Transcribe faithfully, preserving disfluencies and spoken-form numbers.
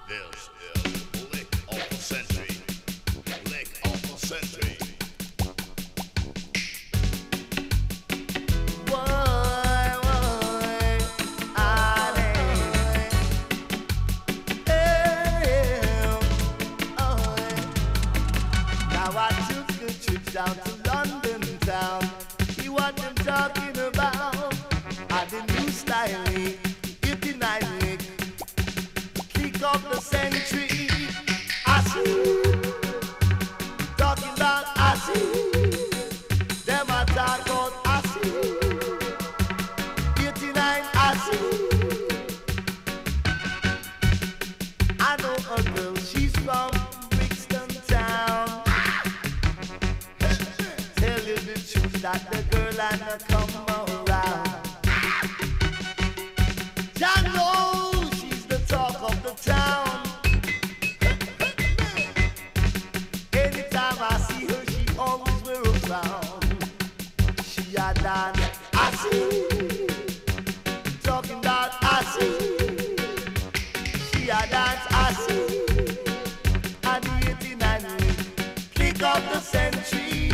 This is Lick of the Century. Lick of the Century. Down to London town, see what them talking about. I the new style, eighty-nine lick, kick off the century. I see, talking about I see, them a talk about I see, eighty-nine I see. I know a girl, she's from Brixton town. That the girl and the come around. Jah knows she's the talk of the town. Anytime I see her, she always wear a crown. She a dance, I see. Talking about I see. She a dance, I see. And the eighty-nine kick of the century.